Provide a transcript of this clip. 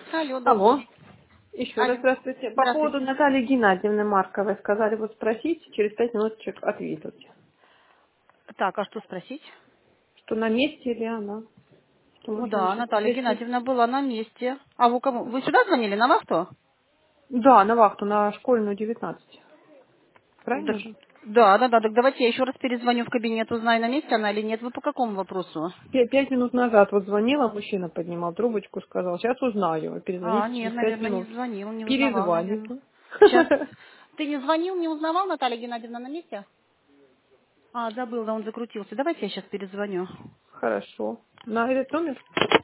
Алло, добрый Алло. день. Еще раз Алло. здравствуйте. По поводу Здравствуйте. Натальи Геннадьевны Марковой сказали вот спросить, через 5 минуточек ответить. Так, а что спросить? Что на месте ли она? Что можно Да, еще Наталья подойти? Геннадьевна была на месте. А вы кому? Вы сюда звонили, на вахту? Да, на вахту, на школьную 19. Так, Правильно же? да. Так давайте я еще раз перезвоню в кабинет, узнаю, на месте она или нет. Вы по какому вопросу? 5 минут назад вот звонила, мужчина поднимал трубочку, сказал, сейчас узнаю, А, перезвоните нет, через 5 наверное, не минут. звонил, не узнавал, Перезвонит. наверное. Сейчас. Ты не звонил, не узнавал, Наталья Геннадьевна на месте? А, забыл, да, он закрутился. Давайте я сейчас перезвоню. Хорошо. На этот номер?